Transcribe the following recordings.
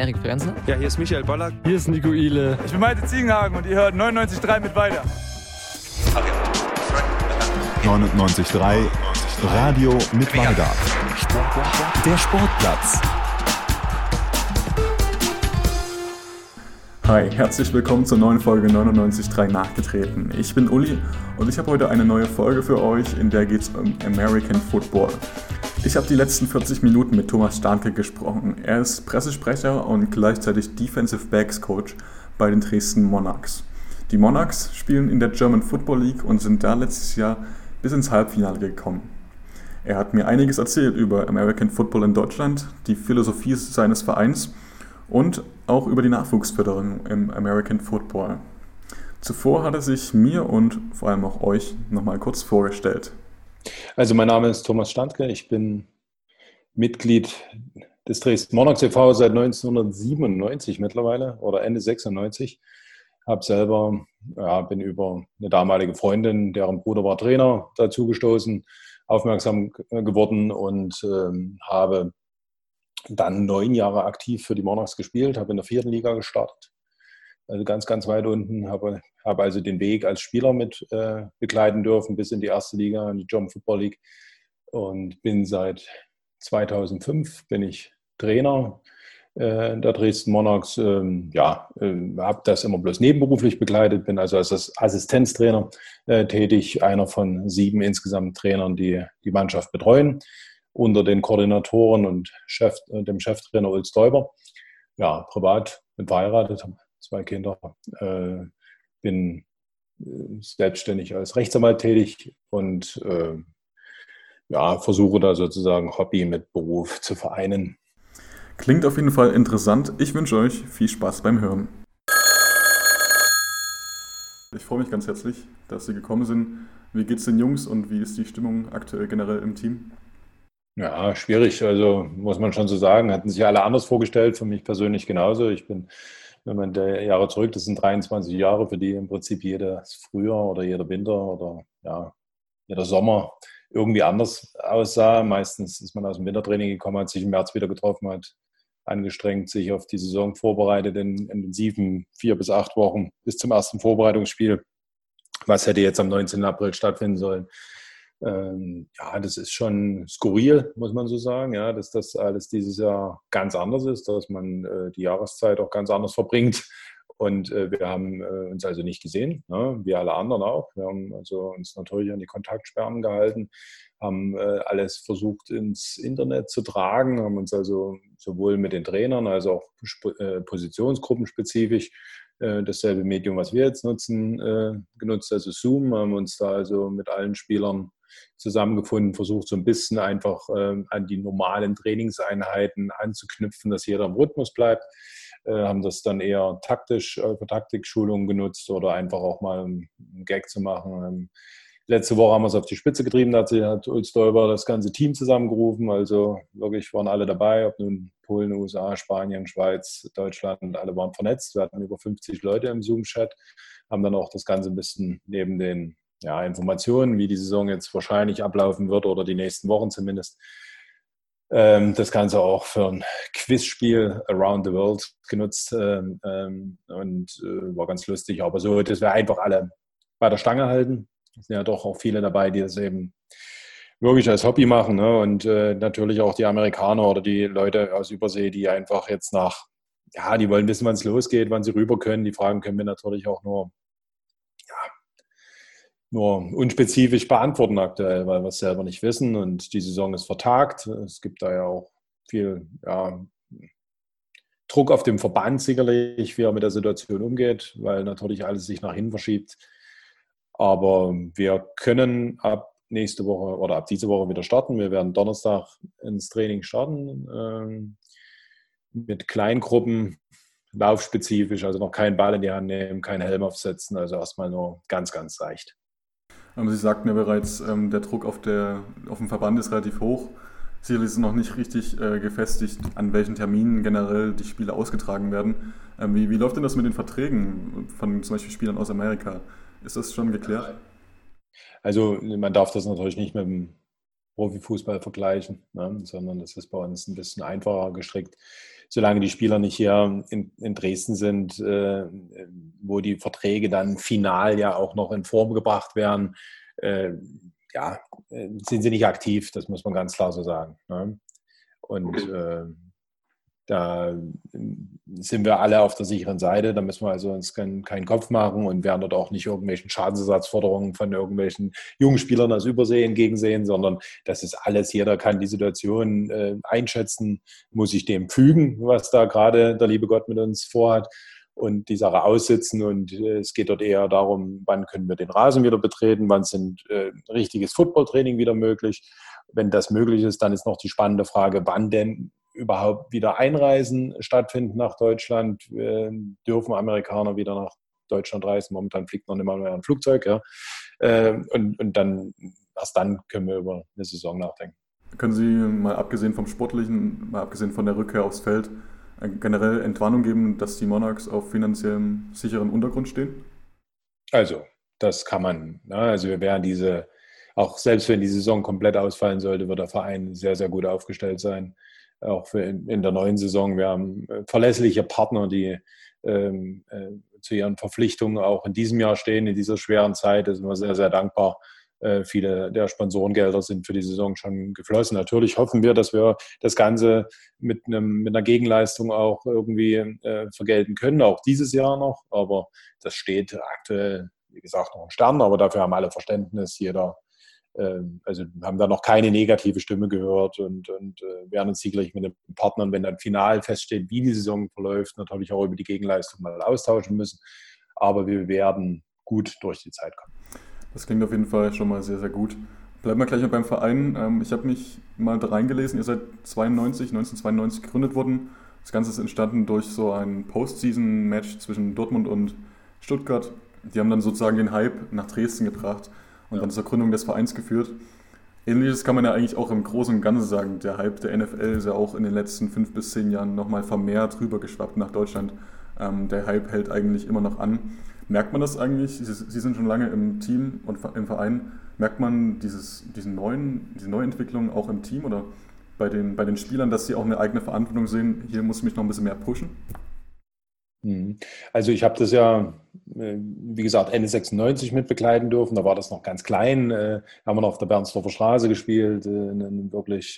Erik Frenzel. Ja, hier ist Michael Ballack. Hier ist Nico Ihle. Ich bin Malte Ziegenhagen und ihr hört 99.3 mit weiter. 99.3 Radio mit weiter. Der Sportplatz. Hi, herzlich willkommen zur neuen Folge 99.3 nachgetreten. Ich bin Uli und ich habe heute eine neue Folge für euch, in der geht es um American Football. Ich habe die letzten 40 Minuten mit Thomas Starnke gesprochen. Er ist Pressesprecher und gleichzeitig Defensive Backs Coach bei den Dresden Monarchs. Die Monarchs spielen in der German Football League und sind da letztes Jahr bis ins Halbfinale gekommen. Er hat mir einiges erzählt über American Football in Deutschland, die Philosophie seines Vereins und auch über die Nachwuchsförderung im American Football. Zuvor hat er sich mir und vor allem auch euch nochmal kurz vorgestellt. Also mein Name ist Thomas Starnke, ich bin Mitglied des Dresden Monarchs e.V. seit 1997 mittlerweile oder Ende 96. Bin über eine damalige Freundin, deren Bruder war Trainer, dazu gestoßen, aufmerksam geworden und habe dann 9 Jahre aktiv für die Monarchs gespielt, habe in der 4. Liga gestartet, also ganz, ganz weit unten, habe also den Weg als Spieler mit begleiten dürfen bis in die 1. Liga, in die German Football League und bin seit 2005 bin ich Trainer der Dresden Monarchs, habe das immer bloß nebenberuflich begleitet, bin also als Assistenztrainer tätig, einer von 7 insgesamt Trainern, die die Mannschaft betreuen, unter den Koordinatoren und dem Cheftrainer Ulf Stoiber. Ja, privat bin verheiratet, habe 2 Kinder, bin selbstständig als Rechtsanwalt tätig und versuche da sozusagen Hobby mit Beruf zu vereinen. Klingt auf jeden Fall interessant. Ich wünsche euch viel Spaß beim Hören. Ich freue mich ganz herzlich, dass Sie gekommen sind. Wie geht's den Jungs und wie ist die Stimmung aktuell generell im Team? Ja, schwierig, also muss man schon so sagen. Hatten sich alle anders vorgestellt, für mich persönlich genauso. Ich bin, wenn man der Jahre zurück, das sind 23 Jahre, für die im Prinzip jedes Frühjahr oder jeder Winter oder jeder Sommer irgendwie anders aussah. Meistens ist man aus dem Wintertraining gekommen, hat sich im März wieder getroffen, hat angestrengt sich auf die Saison vorbereitet in intensiven 4 bis 8 Wochen bis zum ersten Vorbereitungsspiel. Was hätte jetzt am 19. April stattfinden sollen? Das ist schon skurril, muss man so sagen, ja, dass das alles dieses Jahr ganz anders ist, dass man die Jahreszeit auch ganz anders verbringt. Und wir haben uns also nicht gesehen, ne? Wie alle anderen auch. Wir haben also uns natürlich an die Kontaktsperren gehalten, haben alles versucht ins Internet zu tragen, haben uns also sowohl mit den Trainern als auch positionsgruppenspezifisch dasselbe Medium, was wir jetzt nutzen, genutzt, also Zoom, haben uns da also mit allen Spielern zusammengefunden, versucht so ein bisschen einfach an die normalen Trainingseinheiten anzuknüpfen, dass jeder im Rhythmus bleibt. Haben das dann eher taktisch für Taktikschulungen genutzt oder einfach auch mal einen Gag zu machen. Letzte Woche haben wir es auf die Spitze getrieben, da hat Ulf Stoiber das ganze Team zusammengerufen, also wirklich waren alle dabei, ob nun Polen, USA, Spanien, Schweiz, Deutschland, alle waren vernetzt. Wir hatten über 50 Leute im Zoom-Chat, haben dann auch das Ganze ein bisschen neben den Informationen, wie die Saison jetzt wahrscheinlich ablaufen wird oder die nächsten Wochen zumindest, das Ganze auch für ein Quizspiel Around the World genutzt und war ganz lustig. Aber so, dass wir einfach alle bei der Stange halten. Es sind ja doch auch viele dabei, die das eben wirklich als Hobby machen, ne? Und natürlich auch die Amerikaner oder die Leute aus Übersee, die einfach jetzt die wollen wissen, wann es losgeht, wann sie rüber können. Die Fragen können wir natürlich auch nur unspezifisch beantworten aktuell, weil wir es selber nicht wissen und die Saison ist vertagt. Es gibt da ja auch viel Druck auf dem Verband sicherlich, wie er mit der Situation umgeht, weil natürlich alles sich nach hinten verschiebt. Aber wir können ab nächste Woche oder ab diese Woche wieder starten. Wir werden Donnerstag ins Training starten mit Kleingruppen, laufspezifisch, also noch keinen Ball in die Hand nehmen, keinen Helm aufsetzen, also erstmal nur ganz, ganz leicht. Sie sagten ja bereits, der Druck auf dem Verband ist relativ hoch. Sicherlich ist es noch nicht richtig gefestigt, an welchen Terminen generell die Spiele ausgetragen werden. Wie läuft denn das mit den Verträgen von zum Beispiel Spielern aus Amerika? Ist das schon geklärt? Also man darf das natürlich nicht mit dem Profifußball vergleichen, ne? Sondern das ist bei uns ein bisschen einfacher gestrickt. Solange die Spieler nicht hier in Dresden sind, wo die Verträge dann final ja auch noch in Form gebracht werden, sind sie nicht aktiv, das muss man ganz klar so sagen. Ne? Und da sind wir alle auf der sicheren Seite, da müssen wir also uns keinen Kopf machen und werden dort auch nicht irgendwelchen Schadensersatzforderungen von irgendwelchen jungen Spielern als Übersee entgegensehen, sondern das ist alles, jeder kann die Situation einschätzen, muss sich dem fügen, was da gerade der liebe Gott mit uns vorhat und die Sache aussitzen und es geht dort eher darum, wann können wir den Rasen wieder betreten, wann sind richtiges Footballtraining wieder möglich. Wenn das möglich ist, dann ist noch die spannende Frage, wann denn überhaupt wieder Einreisen stattfinden nach Deutschland. Dürfen Amerikaner wieder nach Deutschland reisen? Momentan fliegt noch nicht mal mehr ein Flugzeug. Ja. Und dann, erst dann können wir über eine Saison nachdenken. Können Sie mal abgesehen vom Sportlichen, mal abgesehen von der Rückkehr aufs Feld, generell Entwarnung geben, dass die Monarchs auf finanziellem sicheren Untergrund stehen? Also, das kann man. Ne? Also wir werden auch selbst wenn die Saison komplett ausfallen sollte, wird der Verein sehr, sehr gut aufgestellt sein. Auch in der neuen Saison. Wir haben verlässliche Partner, die zu ihren Verpflichtungen auch in diesem Jahr stehen, in dieser schweren Zeit. Da sind wir sehr, sehr dankbar. Viele der Sponsorengelder sind für die Saison schon geflossen. Natürlich hoffen wir, dass wir das Ganze mit einer Gegenleistung auch irgendwie vergelten können, auch dieses Jahr noch. Aber das steht aktuell, wie gesagt, noch in Sternen. Aber dafür haben alle Verständnis, also haben da noch keine negative Stimme gehört und werden uns sicherlich mit den Partnern, wenn dann final feststeht, wie die Saison verläuft, natürlich auch über die Gegenleistung mal austauschen müssen. Aber wir werden gut durch die Zeit kommen. Das klingt auf jeden Fall schon mal sehr, sehr gut. Bleiben wir gleich mal beim Verein. Ich habe mich mal da reingelesen, ihr seid 1992 gegründet worden. Das Ganze ist entstanden durch so ein Postseason-Match zwischen Dortmund und Stuttgart. Die haben dann sozusagen den Hype nach Dresden gebracht und dann zur Gründung des Vereins geführt. Ähnliches kann man ja eigentlich auch im Großen und Ganzen sagen. Der Hype der NFL ist ja auch in den letzten 5 bis 10 Jahren nochmal vermehrt rübergeschwappt nach Deutschland. Der Hype hält eigentlich immer noch an. Merkt man das eigentlich? Sie sind schon lange im Team und im Verein. Merkt man diese neue Entwicklung auch im Team oder bei den Spielern, dass sie auch eine eigene Verantwortung sehen? Hier muss ich mich noch ein bisschen mehr pushen? Also ich habe das ja, wie gesagt, Ende 96 mitbegleiten dürfen. Da war das noch ganz klein. Haben wir noch auf der Bernsdorfer Straße gespielt, in wirklich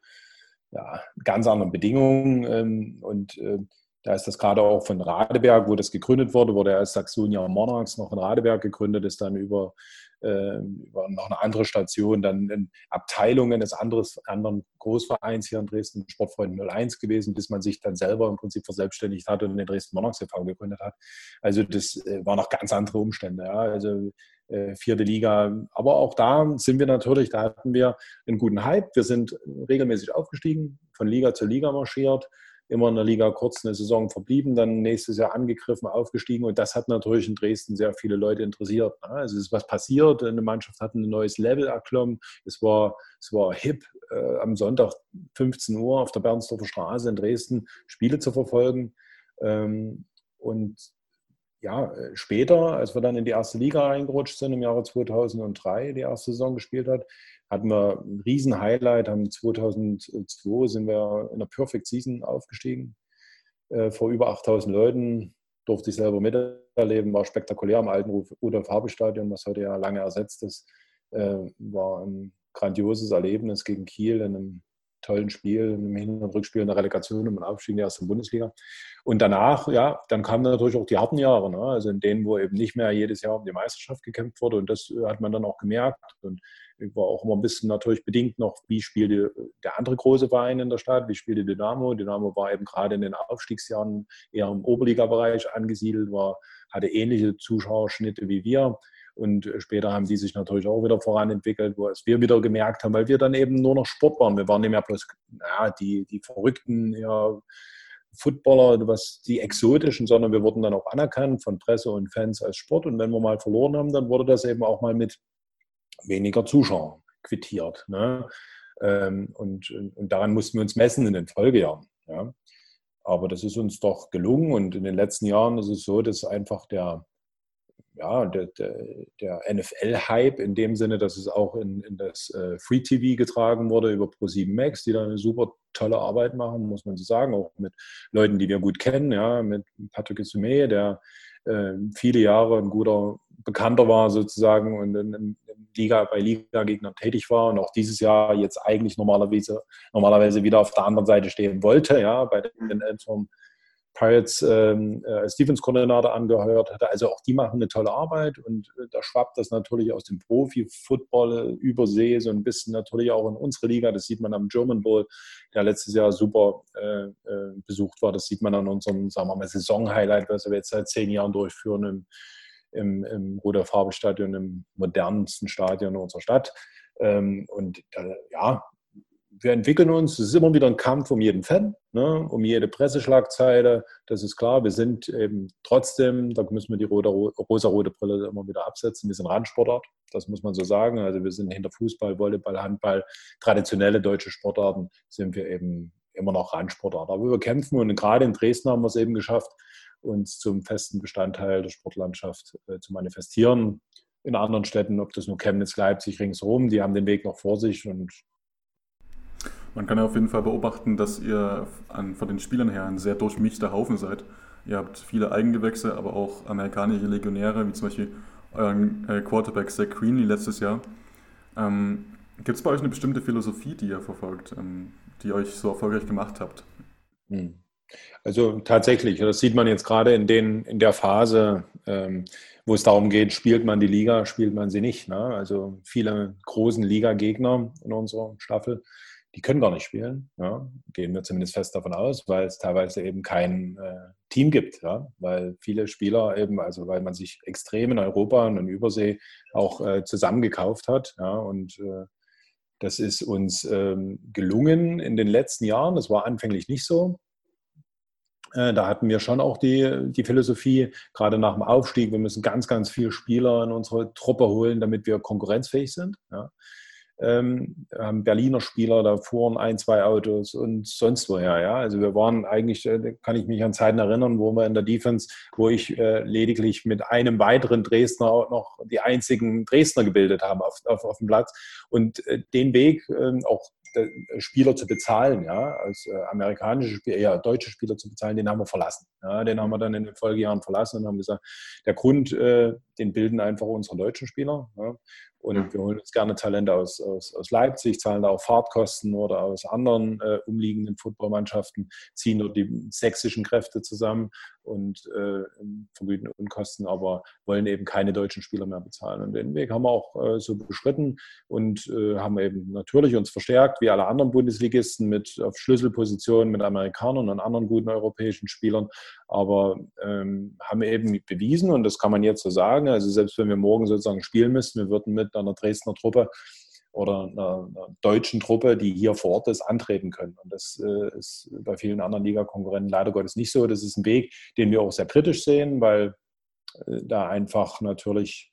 ganz anderen Bedingungen. Da ist das gerade auch von Radeberg, wo das gegründet wurde als Saxonia Monarchs noch in Radeberg gegründet, ist dann über noch eine andere Station, dann in Abteilungen eines anderen Großvereins hier in Dresden, Sportfreunde 01 gewesen, bis man sich dann selber im Prinzip verselbstständigt hat und den Dresden Monarchs e.V. gegründet hat. Also das waren noch ganz andere Umstände. Ja. Also 4. Liga, aber auch da da hatten wir einen guten Hype. Wir sind regelmäßig aufgestiegen, von Liga zu Liga marschiert, immer in der Liga kurz eine Saison verblieben, dann nächstes Jahr angegriffen, aufgestiegen und das hat natürlich in Dresden sehr viele Leute interessiert. Also es ist was passiert, eine Mannschaft hat ein neues Level erklommen, es war hip, am Sonntag 15 Uhr auf der Bernsdorfer Straße in Dresden Spiele zu verfolgen und ja, später, als wir dann in die erste Liga reingerutscht sind, im Jahre 2003 die erste Saison gespielt hat, hatten wir ein riesen Highlight. 2002 sind wir in der Perfect Season aufgestiegen. Vor über 8.000 Leuten durfte ich selber miterleben. War spektakulär im alten Rudolf-Habel-Stadion, was heute ja lange ersetzt ist. War ein grandioses Erlebnis gegen Kiel in einem tollen Spiel, im Hin- und Rückspiel in der Relegation und im Aufstieg in die erste Bundesliga. Und danach, dann kamen natürlich auch die harten Jahre, ne? Also in denen, wo eben nicht mehr jedes Jahr um die Meisterschaft gekämpft wurde. Und das hat man dann auch gemerkt. Und ich war auch immer ein bisschen natürlich bedingt noch, wie spielte der andere große Verein in der Stadt, wie spielte Dynamo. Dynamo war eben gerade in den Aufstiegsjahren eher im Oberliga-Bereich angesiedelt, hatte ähnliche Zuschauerschnitte wie wir. Und später haben die sich natürlich auch wieder voranentwickelt, wo es wir wieder gemerkt haben, weil wir dann eben nur noch Sport waren. Wir waren nicht mehr bloß die verrückten Footballer, die exotischen, sondern wir wurden dann auch anerkannt von Presse und Fans als Sport. Und wenn wir mal verloren haben, dann wurde das eben auch mal mit weniger Zuschauern quittiert. Ne? Und daran mussten wir uns messen in den Folgejahren. Ja? Aber das ist uns doch gelungen. Und in den letzten Jahren ist es so, dass einfach der NFL-Hype in dem Sinne, dass es auch in das Free TV getragen wurde über Pro7 Max, die da eine super tolle Arbeit machen, muss man so sagen, auch mit Leuten, die wir gut kennen, ja, mit Patrick Isumé, der viele Jahre ein guter Bekannter war sozusagen und bei Liga-Gegnern tätig war und auch dieses Jahr jetzt eigentlich normalerweise wieder auf der anderen Seite stehen wollte, ja, bei den Elmshorn Pirates als Defense-Koordinator angehört hatte. Also auch die machen eine tolle Arbeit und da schwappt das natürlich aus dem Profi-Football über See so ein bisschen natürlich auch in unsere Liga. Das sieht man am German Bowl, der letztes Jahr super besucht war. Das sieht man an unserem, sagen wir mal, Saison-Highlight, was wir jetzt seit 10 Jahren durchführen im Rudolf-Habel-Stadion, im modernsten Stadion unserer Stadt. Wir entwickeln uns, es ist immer wieder ein Kampf um jeden Fan, ne, um jede Presseschlagzeile, das ist klar. Wir sind eben trotzdem, da müssen wir die rosa-rote Brille immer wieder absetzen, wir sind Randsportart, das muss man so sagen. Also wir sind hinter Fußball, Volleyball, Handball, traditionelle deutsche Sportarten, sind wir eben immer noch Randsportart. Aber wir kämpfen und gerade in Dresden haben wir es eben geschafft, uns zum festen Bestandteil der Sportlandschaft zu manifestieren. In anderen Städten, ob das nur Chemnitz, Leipzig, ringsherum, die haben den Weg noch vor sich und man kann ja auf jeden Fall beobachten, dass ihr von den Spielern her ein sehr durchmischter Haufen seid. Ihr habt viele Eigengewächse, aber auch amerikanische Legionäre, wie zum Beispiel euren Quarterback Zach Greenlee letztes Jahr. Gibt es bei euch eine bestimmte Philosophie, die ihr verfolgt, die euch so erfolgreich gemacht habt? Also tatsächlich, das sieht man jetzt gerade in der Phase, wo es darum geht, spielt man die Liga, spielt man sie nicht. Ne? Also viele großen Liga-Gegner in unserer Staffel, die können gar nicht spielen, ja? Gehen wir zumindest fest davon aus, weil es teilweise eben kein Team gibt, ja? Weil viele Spieler eben, also weil man sich extrem in Europa und in Übersee auch zusammengekauft hat, ja? Und das ist uns gelungen in den letzten Jahren, das war anfänglich nicht so. Da hatten wir schon auch die Philosophie, gerade nach dem Aufstieg, wir müssen ganz, ganz viele Spieler in unsere Truppe holen, damit wir konkurrenzfähig sind, ja? Haben Berliner Spieler, da fuhren 1, 2 Autos und sonst woher. Ja? Also wir waren eigentlich, kann ich mich an Zeiten erinnern, wo wir in der Defense, wo ich lediglich mit einem weiteren Dresdner auch noch die einzigen Dresdner gebildet haben auf dem Platz. Und den Weg auch Spieler zu bezahlen, ja, als amerikanische Spieler, eher deutsche Spieler zu bezahlen, den haben wir verlassen. Ja, den haben wir dann in den Folgejahren verlassen und haben gesagt, der Grund, den bilden einfach unsere deutschen Spieler. Ja. Und wir holen uns gerne Talente aus Leipzig, zahlen da auch Fahrtkosten oder aus anderen umliegenden Footballmannschaften, ziehen dort die sächsischen Kräfte zusammen und vergüten Unkosten, aber wollen eben keine deutschen Spieler mehr bezahlen. Und den Weg haben wir auch so beschritten und haben eben natürlich uns verstärkt, wie alle anderen Bundesligisten, auf Schlüsselpositionen mit Amerikanern und anderen guten europäischen Spielern, aber haben eben bewiesen, und das kann man jetzt so sagen, also selbst wenn wir morgen sozusagen spielen müssten, wir würden mit einer Dresdner Truppe oder einer deutschen Truppe, die hier vor Ort ist, antreten können. Und das ist bei vielen anderen Ligakonkurrenten leider Gottes nicht so. Das ist ein Weg, den wir auch sehr kritisch sehen, weil da einfach natürlich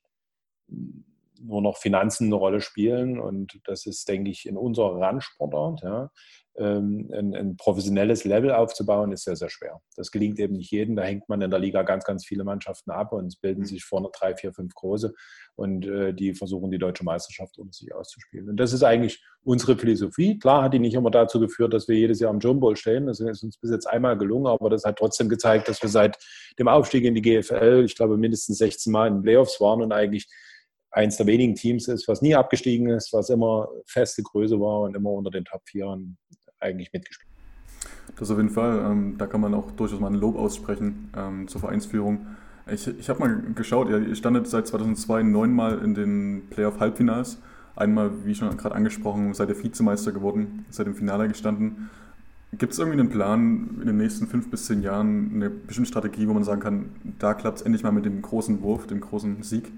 nur noch Finanzen eine Rolle spielen. Und das ist, denke ich, in unserer Randsportart, ja, ein professionelles Level aufzubauen, ist sehr, sehr schwer. Das gelingt eben nicht jedem. Da hängt man in der Liga ganz, ganz viele Mannschaften ab und es bilden sich vorne 3, 4, 5 große und die versuchen, die deutsche Meisterschaft unter sich auszuspielen. Und das ist eigentlich unsere Philosophie. Klar hat die nicht immer dazu geführt, dass wir jedes Jahr am German Bowl stehen. Das ist uns bis jetzt einmal gelungen, aber das hat trotzdem gezeigt, dass wir seit dem Aufstieg in die GFL, ich glaube, mindestens 16 Mal in den Playoffs waren und eigentlich eins der wenigen Teams ist, was nie abgestiegen ist, was immer feste Größe war und immer unter den Top 4 eigentlich mitgespielt. Das auf jeden Fall. Da kann man auch durchaus mal ein Lob aussprechen zur Vereinsführung. Ich habe mal geschaut, ihr standet seit 2002 9-mal in den Playoff-Halbfinals. Einmal, wie schon gerade angesprochen, seid ihr Vizemeister geworden, seid im Finale gestanden. Gibt es irgendwie einen Plan in den nächsten 5 bis 10 Jahren, eine bestimmte Strategie, wo man sagen kann, da klappt es endlich mal mit dem großen Wurf, dem großen Sieg?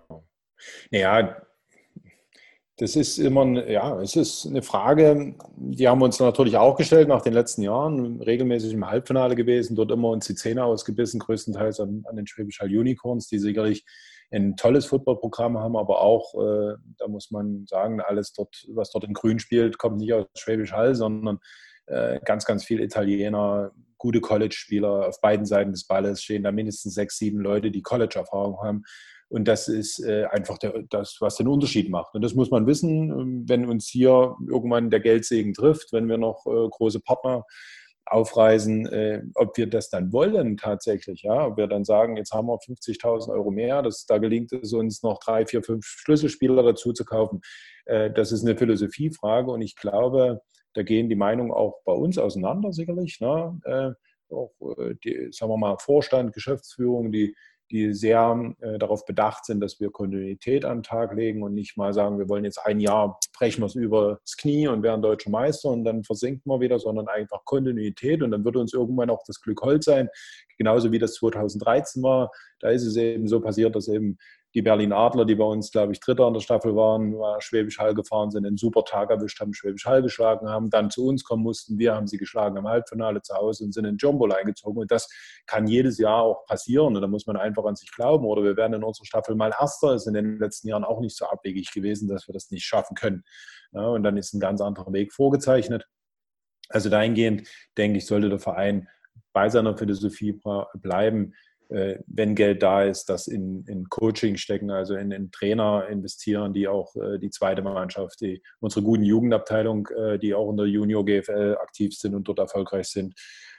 Naja, das ist immer, es ist eine Frage, die haben wir uns natürlich auch gestellt nach den letzten Jahren, regelmäßig im Halbfinale gewesen, dort immer uns die Zähne ausgebissen, größtenteils an den Schwäbisch Hall Unicorns, die sicherlich ein tolles Footballprogramm haben, aber auch, da muss man sagen, alles dort, was dort in Grün spielt, kommt nicht aus Schwäbisch Hall, sondern ganz, ganz viele Italiener, gute College-Spieler auf beiden Seiten des Balles, stehen da mindestens 6, 7 Leute, die College-Erfahrung haben. Und das ist einfach das, was den Unterschied macht. Und das muss man wissen, wenn uns hier irgendwann der Geldsegen trifft, wenn wir noch große Partner aufreisen, ob wir das dann wollen tatsächlich. Ja? Ob wir dann sagen, jetzt haben wir 50.000 Euro mehr, da gelingt es uns noch 3, 4, 5 Schlüsselspieler dazu zu kaufen. Das ist eine Philosophiefrage und ich glaube, da gehen die Meinungen auch bei uns auseinander sicherlich. Ne? Auch sagen wir mal, Vorstand, Geschäftsführung, die sehr darauf bedacht sind, dass wir Kontinuität an den Tag legen und nicht mal sagen, wir wollen jetzt ein Jahr, brechen wir es übers Knie und werden deutscher Meister und dann versinken wir wieder, sondern einfach Kontinuität und dann wird uns irgendwann auch das Glück hold sein. Genauso wie das 2013 war, da ist es eben so passiert, dass eben die Berlin Adler, die bei uns, glaube ich, Dritter in der Staffel waren, Schwäbisch Hall gefahren sind, einen super Tag erwischt haben, Schwäbisch Hall geschlagen haben, dann zu uns kommen mussten. Wir haben sie geschlagen im Halbfinale zu Hause und sind in Jumbo eingezogen. Und das kann jedes Jahr auch passieren. Und da muss man einfach an sich glauben. Oder wir werden in unserer Staffel mal Erster. Das ist in den letzten Jahren auch nicht so abwegig gewesen, dass wir das nicht schaffen können. Ja, und dann ist ein ganz anderer Weg vorgezeichnet. Also dahingehend, denke ich, sollte der Verein bei seiner Philosophie bleiben, wenn Geld da ist, das in Coaching stecken, also in Trainer investieren, die auch die zweite Mannschaft, unsere guten Jugendabteilung, die auch in der Junior GFL aktiv sind und dort erfolgreich sind,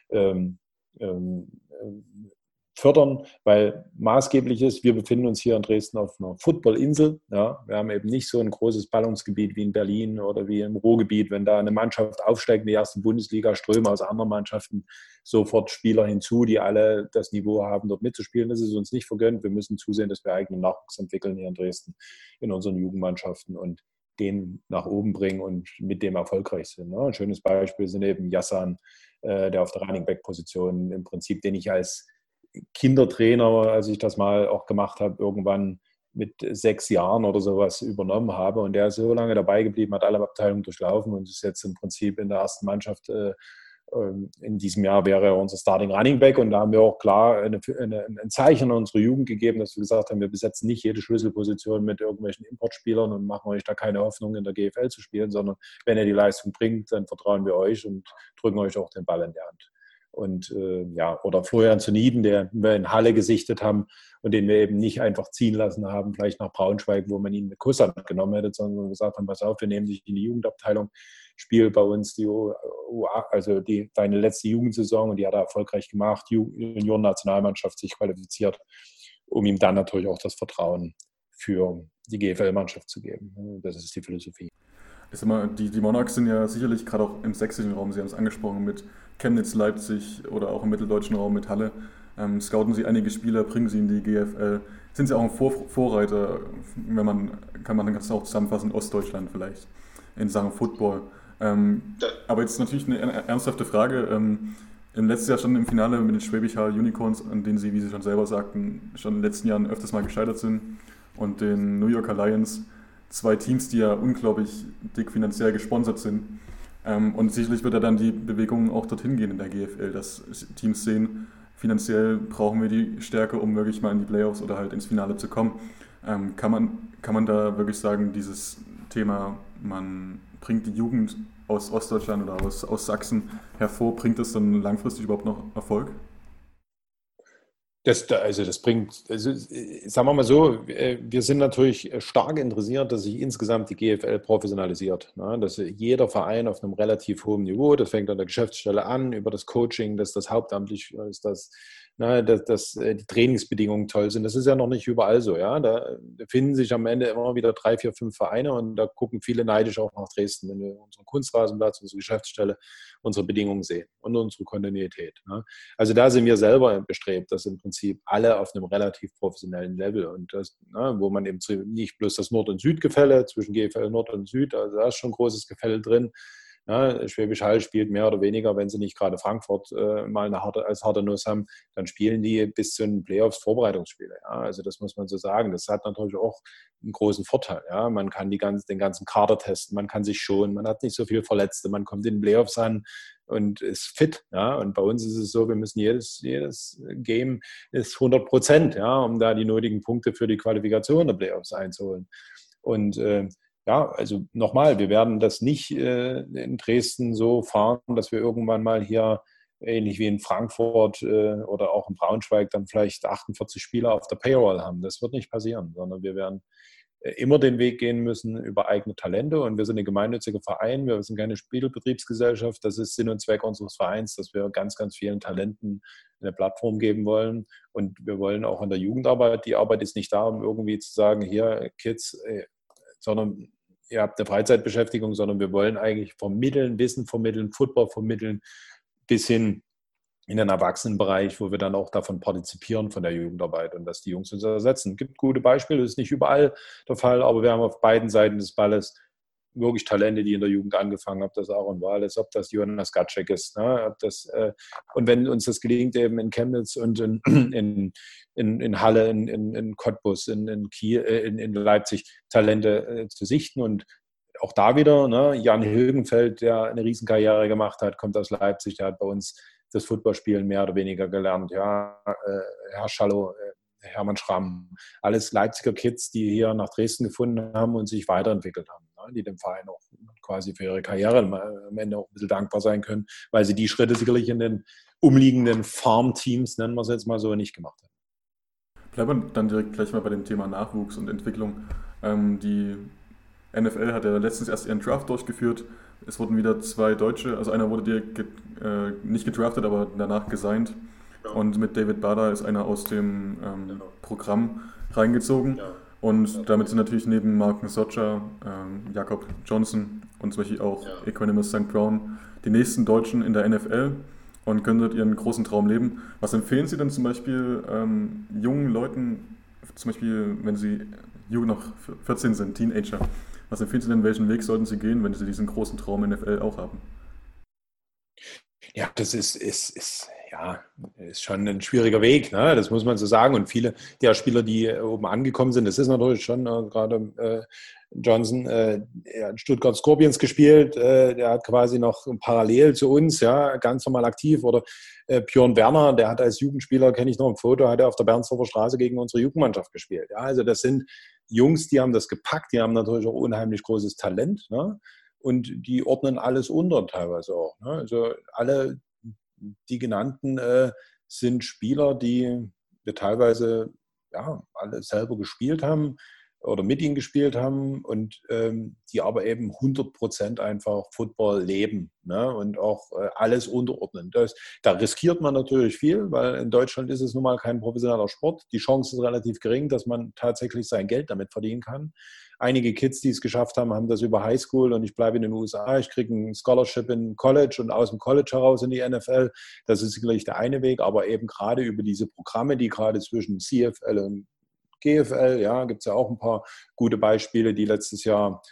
fördern, weil maßgeblich ist, wir befinden uns hier in Dresden auf einer Footballinsel. Ja, wir haben eben nicht so ein großes Ballungsgebiet wie in Berlin oder wie im Ruhrgebiet. Wenn da eine Mannschaft aufsteigt in die erste Bundesliga, strömen aus anderen Mannschaften sofort Spieler hinzu, die alle das Niveau haben, dort mitzuspielen. Das ist uns nicht vergönnt. Wir müssen zusehen, dass wir eigenen Nachwuchs entwickeln hier in Dresden in unseren Jugendmannschaften und den nach oben bringen und mit dem erfolgreich sind. Ein schönes Beispiel sind eben Yassan, der auf der Running Back Position im Prinzip, den ich als Kindertrainer, als ich das mal auch gemacht habe, irgendwann mit 6 Jahren oder sowas übernommen habe. Und der ist so lange dabei geblieben, hat alle Abteilungen durchlaufen und ist jetzt im Prinzip in der ersten Mannschaft. In diesem Jahr wäre er unser Starting Running Back. Und da haben wir auch klar ein Zeichen an unsere Jugend gegeben, dass wir gesagt haben, wir besetzen nicht jede Schlüsselposition mit irgendwelchen Importspielern und machen euch da keine Hoffnung, in der GFL zu spielen, sondern wenn ihr die Leistung bringt, dann vertrauen wir euch und drücken euch auch den Ball in die Hand. Und oder Florian Zuniden, den wir in Halle gesichtet haben und den wir eben nicht einfach ziehen lassen haben, vielleicht nach Braunschweig, wo man ihn mit Kusshand genommen hätte, sondern gesagt haben, pass auf, wir nehmen dich in die Jugendabteilung, spiel bei uns die also deine letzte Jugendsaison und die hat er erfolgreich gemacht, Junioren-Nationalmannschaft sich qualifiziert, um ihm dann natürlich auch das Vertrauen für die GFL-Mannschaft zu geben. Das ist die Philosophie. Ich sag mal, die Monarchs sind ja sicherlich gerade auch im sächsischen Raum, Sie haben es angesprochen, mit Chemnitz, Leipzig oder auch im mitteldeutschen Raum mit Halle. Scouten Sie einige Spieler, bringen Sie in die GFL. Sind Sie auch ein Vorreiter, kann man das auch zusammenfassen, Ostdeutschland vielleicht, in Sachen Football. Aber jetzt natürlich eine ernsthafte Frage. Im letzten Jahr standen im Finale mit den Schwäbisch Hall Unicorns, an denen Sie, wie Sie schon selber sagten, schon in den letzten Jahren öfters mal gescheitert sind, und den New Yorker Lions. 2 Teams, die ja unglaublich dick finanziell gesponsert sind. Und sicherlich wird ja dann die Bewegung auch dorthin gehen in der GFL, dass Teams sehen, finanziell brauchen wir die Stärke, um wirklich mal in die Playoffs oder halt ins Finale zu kommen. Kann man da wirklich sagen, dieses Thema, man bringt die Jugend aus Ostdeutschland oder aus Sachsen hervor, bringt das dann langfristig überhaupt noch Erfolg? Das bringt, sagen wir mal so, wir sind natürlich stark interessiert, dass sich insgesamt die GFL professionalisiert. Ne? Dass jeder Verein auf einem relativ hohen Niveau, das fängt an der Geschäftsstelle an, über das Coaching, dass das hauptamtlich ist, dass die Trainingsbedingungen toll sind. Das ist ja noch nicht überall so. Ja? Da finden sich am Ende immer wieder 3, 4, 5 Vereine und da gucken viele neidisch auch nach Dresden, wenn wir unseren Kunstrasenplatz, unsere Geschäftsstelle, unsere Bedingungen sehen und unsere Kontinuität. Ne? Also da sind wir selber bestrebt, dass im Prinzip alle auf einem relativ professionellen Level und das, wo man eben nicht bloß das Nord- und Südgefälle zwischen GFL Nord und Süd, also da ist schon ein großes Gefälle drin. Ja, Schwäbisch Hall spielt mehr oder weniger, wenn sie nicht gerade Frankfurt mal als harte Nuss haben, dann spielen die bis zu den Playoffs Vorbereitungsspiele. Ja, also das muss man so sagen. Das hat natürlich auch einen großen Vorteil. Ja, man kann den ganzen Kader testen, man kann sich schonen, man hat nicht so viel Verletzte, man kommt in den Playoffs an und ist fit. Ja, und bei uns ist es so, wir müssen jedes Game ist 100%, ja, um da die nötigen Punkte für die Qualifikation der Playoffs einzuholen. Und also nochmal, wir werden das nicht in Dresden so fahren, dass wir irgendwann mal hier ähnlich wie in Frankfurt oder auch in Braunschweig dann vielleicht 48 Spieler auf der Payroll haben. Das wird nicht passieren, sondern wir werden immer den Weg gehen müssen über eigene Talente. Und wir sind ein gemeinnütziger Verein, wir sind keine Spielbetriebsgesellschaft. Das ist Sinn und Zweck unseres Vereins, dass wir ganz, ganz vielen Talenten eine Plattform geben wollen. Und wir wollen auch in der Jugendarbeit, die Arbeit ist nicht da, um irgendwie zu sagen, hier Kids, sondern ihr habt eine Freizeitbeschäftigung, sondern wir wollen eigentlich vermitteln, Wissen vermitteln, Football vermitteln, bis hin in den Erwachsenenbereich, wo wir dann auch davon partizipieren von der Jugendarbeit und dass die Jungs uns ersetzen. Es gibt gute Beispiele, das ist nicht überall der Fall, aber wir haben auf beiden Seiten des Balles wirklich Talente, die in der Jugend angefangen haben, ob das Aaron Wahl ist, ob das Jonas Gatschek ist. Ne? Ob das, und wenn uns das gelingt, eben in Chemnitz und in Halle, in Cottbus, in Kiel, in Leipzig Talente zu sichten und auch da wieder, ne? Jan Hilgenfeld, der eine Riesenkarriere gemacht hat, kommt aus Leipzig, der hat bei uns das Footballspielen mehr oder weniger gelernt. Ja, Herr Schallow, Hermann Schramm, alles Leipziger Kids, die hier nach Dresden gefunden haben und sich weiterentwickelt haben, ne? Die dem Verein auch quasi für ihre Karriere am Ende auch ein bisschen dankbar sein können, weil sie die Schritte sicherlich in den umliegenden Farmteams, nennen wir es jetzt mal so, nicht gemacht haben. Bleiben wir dann direkt gleich mal bei dem Thema Nachwuchs und Entwicklung. Die NFL hat ja letztens erst ihren Draft durchgeführt. Es wurden wieder 2 Deutsche, also einer wurde direkt nicht gedraftet, aber danach gesigned. Ja. Und mit David Bader ist einer aus dem Programm reingezogen. Ja. Und damit sind natürlich neben Marken Socha, Jakob Johnson und zum Beispiel auch Equanimus St. Brown die nächsten Deutschen in der NFL und können dort ihren großen Traum leben. Was empfehlen Sie denn zum Beispiel jungen Leuten, zum Beispiel wenn sie noch 14 sind, Teenager, was empfehlen Sie denn, welchen Weg sollten sie gehen, wenn sie diesen großen Traum NFL auch haben? Ja, das ist schon ein schwieriger Weg, ne? Das muss man so sagen. Und viele der Spieler, die oben angekommen sind, das ist natürlich schon gerade Johnson, er hat Stuttgart Scorpions gespielt, der hat quasi noch parallel zu uns, ja, ganz normal aktiv. Oder Björn Werner, der hat als Jugendspieler, kenne ich noch ein Foto, hat er auf der Bernsdorfer Straße gegen unsere Jugendmannschaft gespielt. Ja, also das sind Jungs, die haben das gepackt, die haben natürlich auch unheimlich großes Talent, ne? Und die ordnen alles unter teilweise auch, ne? Also alle die genannten sind Spieler, die wir teilweise alle selber gespielt haben oder mit ihnen gespielt haben und die aber eben 100% einfach Football leben, ne? Und auch alles unterordnen. Da riskiert man natürlich viel, weil in Deutschland ist es nun mal kein professioneller Sport. Die Chance ist relativ gering, dass man tatsächlich sein Geld damit verdienen kann. Einige Kids, die es geschafft haben, haben das über Highschool und ich bleibe in den USA, ich kriege ein Scholarship in College und aus dem College heraus in die NFL. Das ist sicherlich der eine Weg, aber eben gerade über diese Programme, die gerade zwischen CFL und GFL, ja, gibt es ja auch ein paar gute Beispiele, die letztes Jahr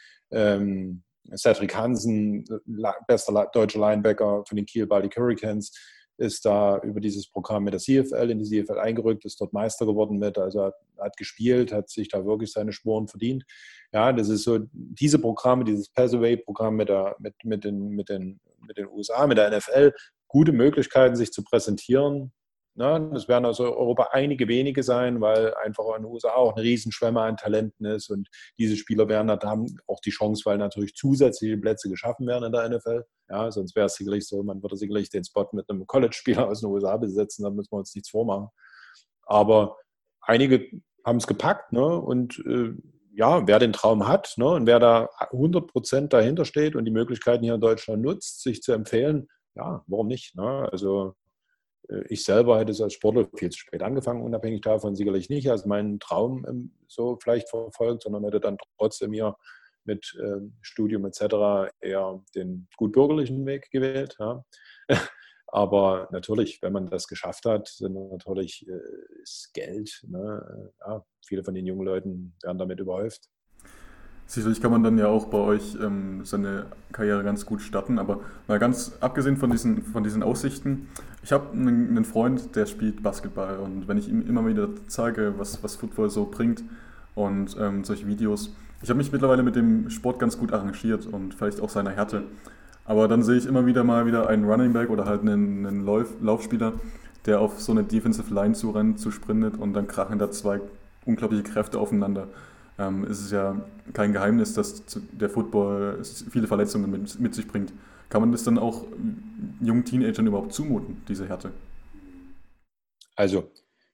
Cedric Hansen, bester deutscher Linebacker von den Kiel Baltic Hurricanes, ist da über dieses Programm mit der CFL in die CFL eingerückt, ist dort Meister geworden mit, also hat gespielt, hat sich da wirklich seine Sporen verdient. Ja, das ist so, diese Programme, dieses Pass-Away-Programm mit den USA, mit der NFL, gute Möglichkeiten, sich zu präsentieren. Ja, das werden also Europa einige wenige sein, weil einfach in den USA auch eine Riesenschwemme an Talenten ist und diese Spieler haben auch die Chance, weil natürlich zusätzliche Plätze geschaffen werden in der NFL. Ja, sonst wäre es sicherlich so, man würde sicherlich den Spot mit einem College-Spieler aus den USA besetzen, da müssen wir uns nichts vormachen. Aber einige haben es gepackt, ne? Und wer den Traum hat, ne? Und wer da 100% dahinter steht und die Möglichkeiten hier in Deutschland nutzt, sich zu empfehlen, ja, warum nicht? Ne? Also ich selber hätte es als Sportler viel zu spät angefangen, unabhängig davon sicherlich nicht als meinen Traum so vielleicht verfolgt, sondern hätte dann trotzdem hier mit Studium etc. eher den gut bürgerlichen Weg gewählt. Ja. Aber natürlich, wenn man das geschafft hat, sind natürlich ist Geld. Ne? Ja, viele von den jungen Leuten werden damit überhäuft. Sicherlich kann man dann ja auch bei euch seine Karriere ganz gut starten, aber mal ganz abgesehen von diesen Aussichten, ich habe einen Freund, der spielt Basketball und wenn ich ihm immer wieder zeige, was Football so bringt und solche Videos, ich habe mich mittlerweile mit dem Sport ganz gut arrangiert und vielleicht auch seiner Härte, aber dann sehe ich immer wieder einen Running Back oder halt einen Laufspieler, der auf so eine Defensive Line zurennt, zusprintet und dann krachen da 2 unglaubliche Kräfte aufeinander. Es ist ja kein Geheimnis, dass der Football viele Verletzungen mit sich bringt. Kann man das dann auch jungen Teenagern überhaupt zumuten, diese Härte? Also,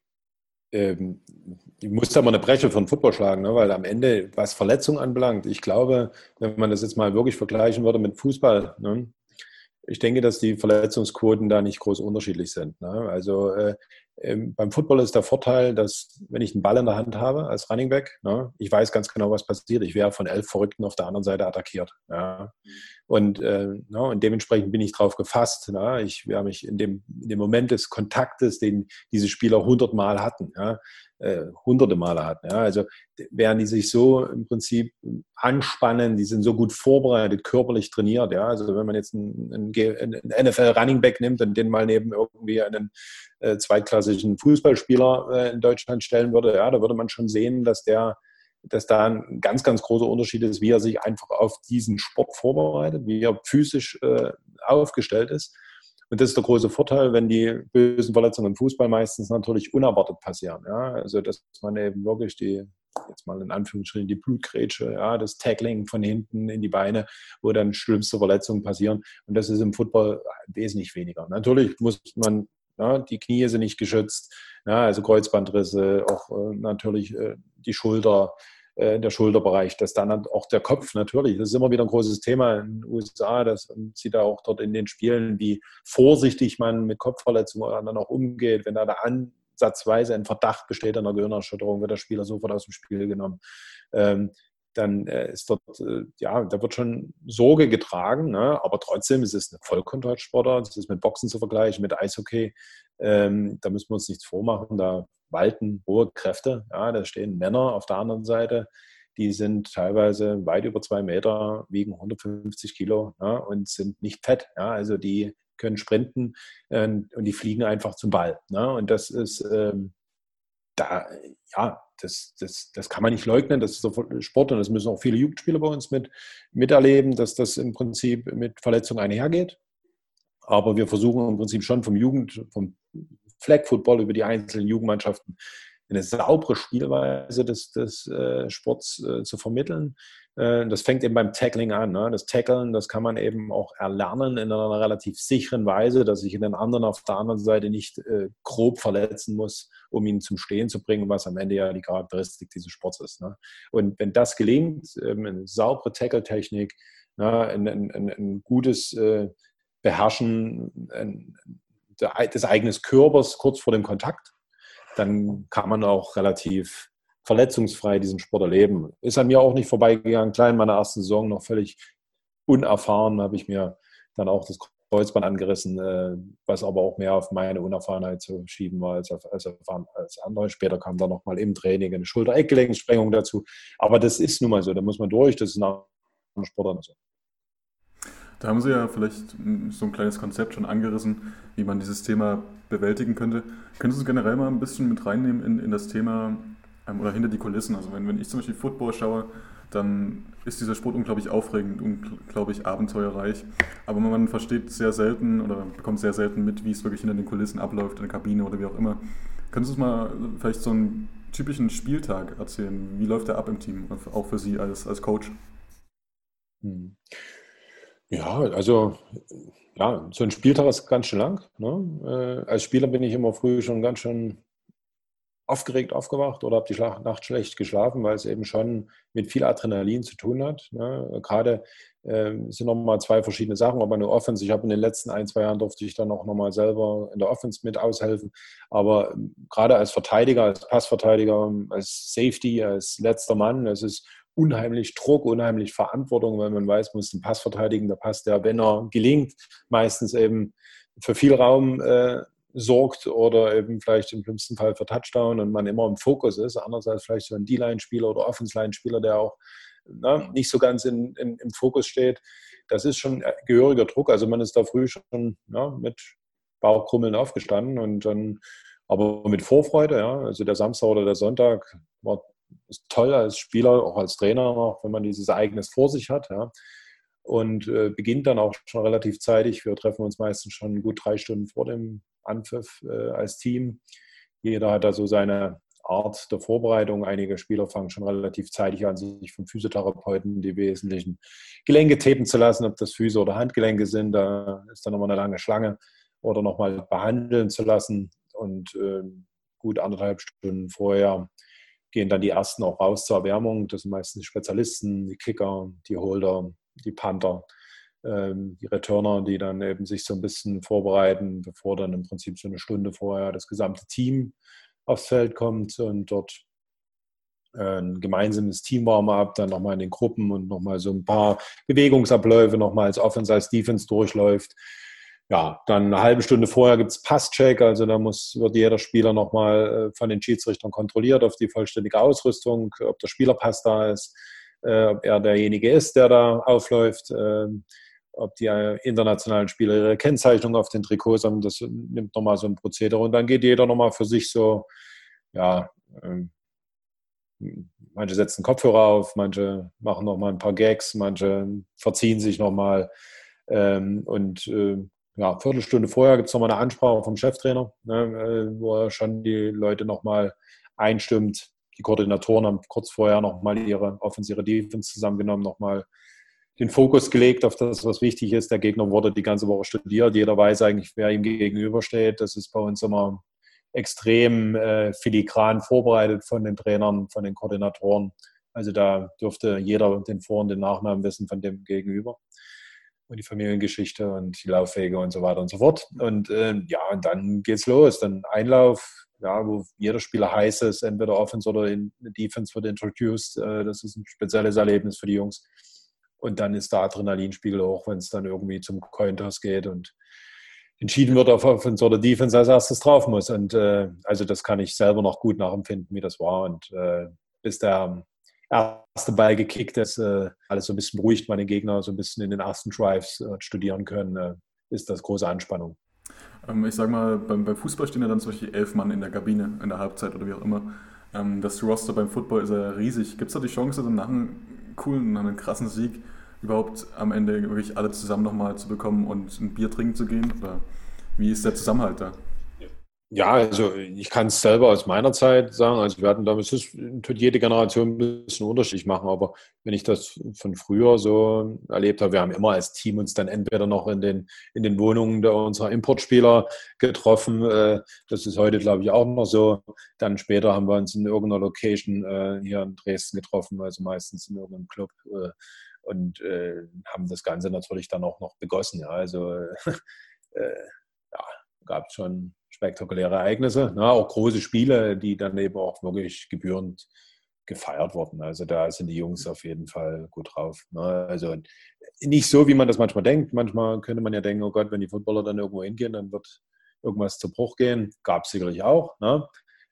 ich muss da mal eine Breche von Football schlagen, ne? Weil am Ende, was Verletzungen anbelangt, ich glaube, wenn man das jetzt mal wirklich vergleichen würde mit Fußball, ne? Ich denke, dass die Verletzungsquoten da nicht groß unterschiedlich sind. Ne? Also beim Football ist der Vorteil, dass wenn ich einen Ball in der Hand habe als Running Back, ne, ich weiß ganz genau, was passiert. Ich werde von 11 Verrückten auf der anderen Seite attackiert. Ja? Und dementsprechend bin ich drauf gefasst. Ne? Ich werde mich in dem Moment des Kontaktes, den diese Spieler 100 Mal hatten, ja? Hunderte Male hatten. Ja? Also während die sich so im Prinzip anspannen, die sind so gut vorbereitet, körperlich trainiert. Ja? Also wenn man jetzt einen NFL-Running-Back nimmt und den mal neben irgendwie einen zweitklassigen Fußballspieler in Deutschland stellen würde, ja, da würde man schon sehen, dass da ein ganz, ganz großer Unterschied ist, wie er sich einfach auf diesen Sport vorbereitet, wie er physisch aufgestellt ist. Und das ist der große Vorteil, wenn die bösen Verletzungen im Fußball meistens natürlich unerwartet passieren. Ja? Also dass man eben wirklich jetzt mal in Anführungsstrichen die Blutgrätsche, ja, das Tackling von hinten in die Beine, wo dann schlimmste Verletzungen passieren. Und das ist im Football wesentlich weniger. Natürlich muss man, ja, die Knie sind nicht geschützt, ja, also Kreuzbandrisse, auch natürlich die Schulter, der Schulterbereich, dass dann auch der Kopf natürlich, das ist immer wieder ein großes Thema in den USA, das sieht da auch dort in den Spielen, wie vorsichtig man mit Kopfverletzungen dann auch umgeht, wenn da der ansatzweise ein Verdacht besteht an einer Gehirnerschütterung, wird der Spieler sofort aus dem Spiel genommen. Dann ist dort, da wird schon Sorge getragen, ne? Aber trotzdem ist es ein Vollkontaktsportart, das ist mit Boxen zu vergleichen, mit Eishockey, da müssen wir uns nichts vormachen, da walten hohe Kräfte, ja, da stehen Männer auf der anderen Seite, die sind teilweise weit über 2 Meter, wiegen 150 Kilo, ja, und sind nicht fett, ja, also die können sprinten und die fliegen einfach zum Ball, ne? Und das ist das kann man nicht leugnen, das ist so Sport und das müssen auch viele Jugendspieler bei uns miterleben, dass das im Prinzip mit Verletzungen einhergeht. Aber wir versuchen im Prinzip schon vom Flag Football über die einzelnen Jugendmannschaften eine saubere Spielweise des Sports zu vermitteln. Das fängt eben beim Tackling an. Ne? Das Tackeln, das kann man eben auch erlernen in einer relativ sicheren Weise, dass ich den anderen auf der anderen Seite nicht grob verletzen muss, um ihn zum Stehen zu bringen, was am Ende ja die Charakteristik dieses Sports ist. Ne? Und wenn das gelingt, eine saubere Tackle-Technik, ein gutes Beherrschen des eigenen Körpers kurz vor dem Kontakt, dann kann man auch relativ verletzungsfrei diesen Sport erleben. Ist an mir auch nicht vorbeigegangen. Klar, in meiner ersten Saison noch völlig unerfahren, habe ich mir dann auch das Kreuzband angerissen, was aber auch mehr auf meine Unerfahrenheit zu schieben war als andere. Später kam dann nochmal im Training eine Schulter-Eckgelenksprengung dazu. Aber das ist nun mal so, da muss man durch, das ist ein Sport so. Da haben Sie ja vielleicht so ein kleines Konzept schon angerissen, wie man dieses Thema bewältigen könnte. Können Sie uns generell mal ein bisschen mit reinnehmen in das Thema oder hinter die Kulissen? Also wenn ich zum Beispiel Football schaue, dann ist dieser Sport unglaublich aufregend, unglaublich abenteuerreich. Aber man versteht sehr selten oder bekommt sehr selten mit, wie es wirklich hinter den Kulissen abläuft, in der Kabine oder wie auch immer. Können Sie uns mal vielleicht so einen typischen Spieltag erzählen? Wie läuft der ab im Team, auch für Sie als Coach? Ja, also so ein Spieltag ist ganz schön lang. Ne? Als Spieler bin ich immer früh schon ganz schön aufgeregt aufgewacht oder habe die Nacht schlecht geschlafen, weil es eben schon mit viel Adrenalin zu tun hat. Ne? Gerade sind nochmal 2 verschiedene Sachen, aber eine Offense, ich habe in den letzten 1-2 Jahren durfte ich dann auch nochmal selber in der Offense mit aushelfen, aber gerade als Verteidiger, als Passverteidiger, als Safety, als letzter Mann, es ist unheimlich Druck, unheimlich Verantwortung, weil man weiß, man muss den Pass verteidigen, der Pass, der, wenn er gelingt, meistens eben für viel Raum sorgt oder eben vielleicht im schlimmsten Fall für Touchdown und man immer im Fokus ist. Andererseits vielleicht so ein D-Line-Spieler oder Offense-Line-Spieler, der auch nicht so ganz im Fokus steht. Das ist schon gehöriger Druck. Also man ist da früh schon mit Bauchkrummeln aufgestanden und dann aber mit Vorfreude. Ja. Also der Samstag oder der Sonntag ist toll als Spieler, auch als Trainer noch, wenn man dieses Ereignis vor sich hat. Ja. Und beginnt dann auch schon relativ zeitig. Wir treffen uns meistens schon gut 3 Stunden vor dem Anpfiff als Team. Jeder hat da so seine Art der Vorbereitung. Einige Spieler fangen schon relativ zeitig an, sich vom Physiotherapeuten die wesentlichen Gelenke tapen zu lassen, ob das Füße oder Handgelenke sind. Da ist dann nochmal eine lange Schlange. Oder nochmal behandeln zu lassen. Und gut 1,5 Stunden vorher gehen dann die ersten auch raus zur Erwärmung. Das sind meistens die Spezialisten, die Kicker, die Holder, die Panther, die Returner, die dann eben sich so ein bisschen vorbereiten, bevor dann im Prinzip so eine Stunde vorher das gesamte Team aufs Feld kommt und dort ein gemeinsames Team-Warm-up, dann nochmal in den Gruppen und nochmal so ein paar Bewegungsabläufe nochmal als Offense, als Defense durchläuft. Ja, dann eine halbe Stunde vorher gibt es Passcheck, also da wird jeder Spieler nochmal von den Schiedsrichtern kontrolliert auf die vollständige Ausrüstung, ob der Spielerpass da ist, ob er derjenige ist, der da aufläuft, ob die internationalen Spieler ihre Kennzeichnung auf den Trikots haben, das nimmt nochmal so ein Prozedere und dann geht jeder nochmal für sich so, ja, manche setzen Kopfhörer auf, manche machen nochmal ein paar Gags, manche verziehen sich nochmal ja, Viertelstunde vorher gibt es nochmal eine Ansprache vom Cheftrainer, ne, wo er schon die Leute nochmal einstimmt. Die Koordinatoren haben kurz vorher nochmal ihre offensive Defense zusammengenommen, nochmal den Fokus gelegt auf das, was wichtig ist. Der Gegner wurde die ganze Woche studiert. Jeder weiß eigentlich, wer ihm gegenübersteht. Das ist bei uns immer extrem filigran vorbereitet von den Trainern, von den Koordinatoren. Also da dürfte jeder den Vor- und den Nachnamen wissen von dem Gegenüber. Und die Familiengeschichte und die Laufwege und so weiter und so fort. Und ja, und dann geht's los. Dann Einlauf, ja, wo jeder Spieler heiß ist, entweder Offense oder in Defense wird introduced. Das ist ein spezielles Erlebnis für die Jungs. Und dann ist der Adrenalinspiegel hoch, wenn es dann irgendwie zum Cointoss geht und entschieden wird, auf Offense oder Defense als erstes drauf muss. Und also das kann ich selber noch gut nachempfinden, wie das war. Und bis der erste Ball gekickt ist, alles so ein bisschen beruhigt, meine Gegner so ein bisschen in den ersten Drives studieren können, ist das große Anspannung. Ich sag mal, beim Fußball stehen ja dann zum Beispiel 11 Mann in der Kabine, in der Halbzeit oder wie auch immer. Das Roster beim Football ist ja riesig. Gibt es da die Chance, dann nach einem krassen Sieg überhaupt am Ende wirklich alle zusammen nochmal zu bekommen und ein Bier trinken zu gehen? Oder wie ist der Zusammenhalt da? Ja, also ich kann es selber aus meiner Zeit sagen, also wir hatten damals, das tut jede Generation ein bisschen unterschiedlich machen, aber wenn ich das von früher so erlebt habe, wir haben immer als Team uns dann entweder noch in den Wohnungen unserer Importspieler getroffen, das ist heute, glaube ich, auch noch so, dann später haben wir uns in irgendeiner Location hier in Dresden getroffen, also meistens in irgendeinem Club und haben das Ganze natürlich dann auch noch begossen, ja, also ja, gab es schon spektakuläre Ereignisse, ne, auch große Spiele, die dann eben auch wirklich gebührend gefeiert wurden. Also da sind die Jungs auf jeden Fall gut drauf. Ne? Also nicht so, wie man das manchmal denkt. Manchmal könnte man ja denken, oh Gott, wenn die Footballer dann irgendwo hingehen, dann wird irgendwas zu Bruch gehen. Gab es sicherlich auch. Ne?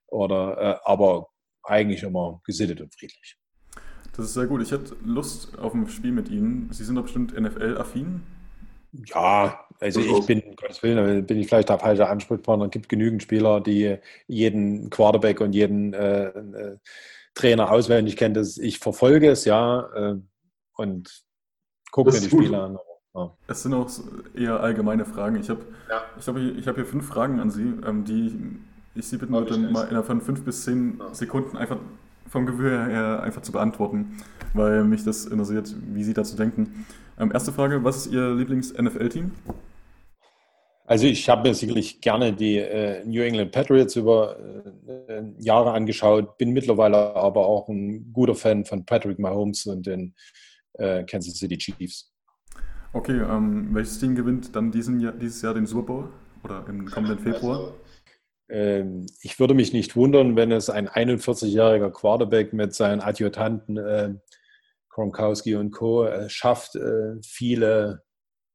Aber eigentlich immer gesittet und friedlich. Das ist sehr gut. Ich hätte Lust auf ein Spiel mit Ihnen. Sie sind doch bestimmt NFL-affin. Ja, also ich bin, um Gottes Willen, bin ich vielleicht der falsche Ansprechpartner. Es gibt genügend Spieler, die jeden Quarterback und jeden Trainer auswendig kennen. Ich verfolge es, ja, und gucke mir die Spiele an. Ja. Es sind auch eher allgemeine Fragen. Ich habe hier 5 Fragen an Sie, die ich Sie bitten würde, mal innerhalb von 5 bis 10 Sekunden einfach vom Gefühl her einfach zu beantworten, weil mich das interessiert, wie Sie dazu denken. Erste Frage, was ist Ihr Lieblings-NFL-Team? Also ich habe mir sicherlich gerne die New England Patriots über Jahre angeschaut, bin mittlerweile aber auch ein guter Fan von Patrick Mahomes und den Kansas City Chiefs. Okay, welches Team gewinnt dann dieses Jahr den Super Bowl oder im kommenden Februar? Ich würde mich nicht wundern, wenn es ein 41-jähriger Quarterback mit seinen Adjutanten Gronkowski und Co. Schafft, viele